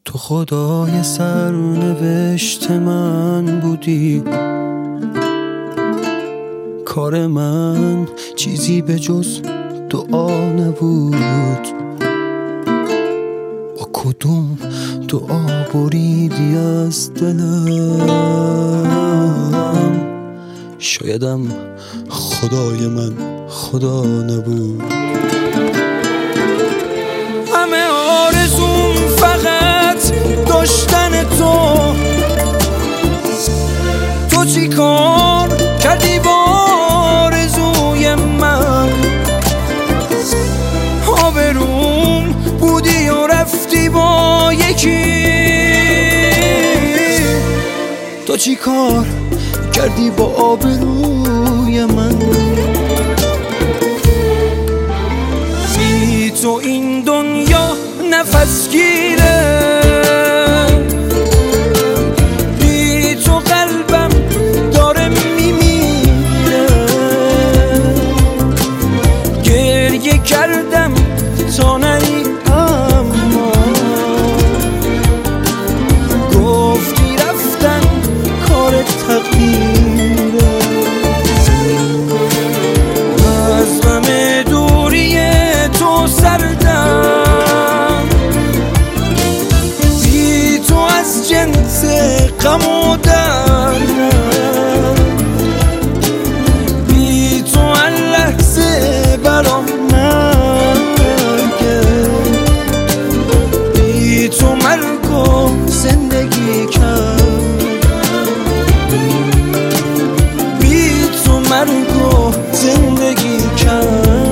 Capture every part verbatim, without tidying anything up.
تو خدای سرنوشت من بودی، کار من چیزی به جز دعا نبود. با کدوم دعا بریدی از دلم؟ شایدم خدای من خدا نبود. همه آرزوم فقط داشتن تو. تو چی کار کردی با آرزوی من؟ آبروم بودی و رفتی با یکی. تو چی کار کردی با آبروی من؟ بی تو این دنیا نفس گیره، بی تو قلبم داره میمیره. گریه کردم تا نری اما گفتی رفتن کار تقدیره. از غم دوری تو سردم، بی تو از جنس غم و دردم. بی تو هر لحظه برام مرگه، بی تو مرگ و زندگی کردم. بی تو مرگ و زندگی کردم.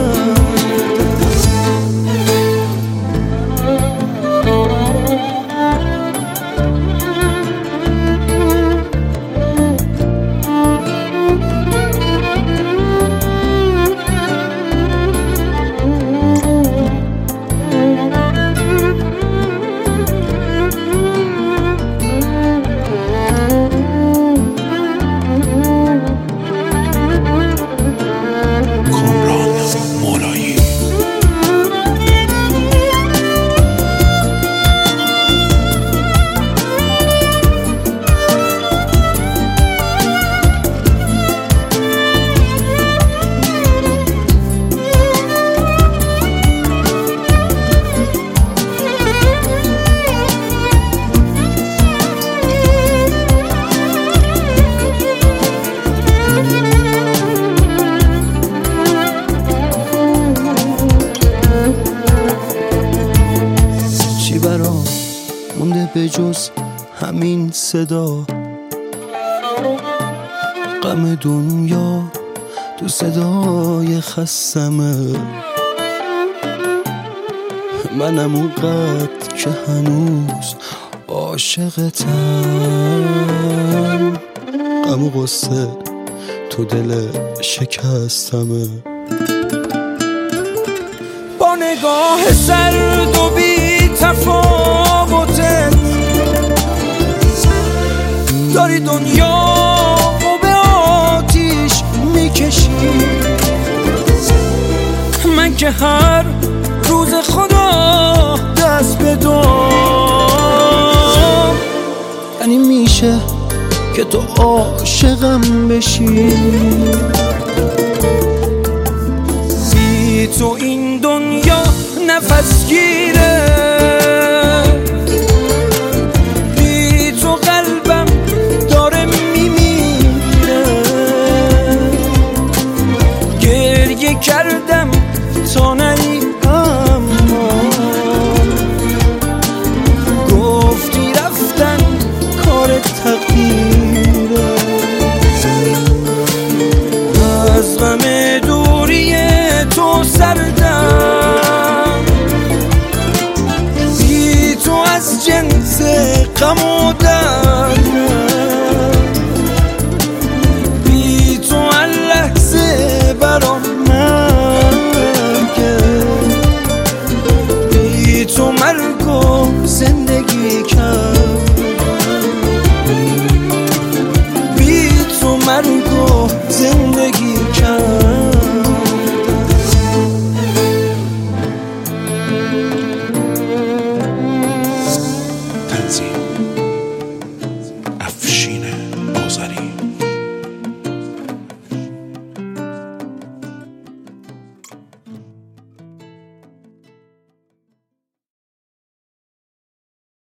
مونده به جز همین صدا، غم دنیا تو صدای خستمه. منم اونقدر که هنوز عاشقتم، غم و غصه تو دل شکستمه. با نگاه سرد و بی تفاوتت داری دنیا و به آتیش میکشی. من که هر روز خدا دست به دام، یعنی میشه که تو عاشقم بشی. بی تو این دنیا نفس گیره، بی تو قلبم داره میمیره. گریه کردم تا نری اما گفتی رفتن کار تقدیره. از غم دوری تو سردم، بی تو از جنس غم و دردم. بی تو هر لحظه برام مرگه، بی تو مرگ و زندگی کردم.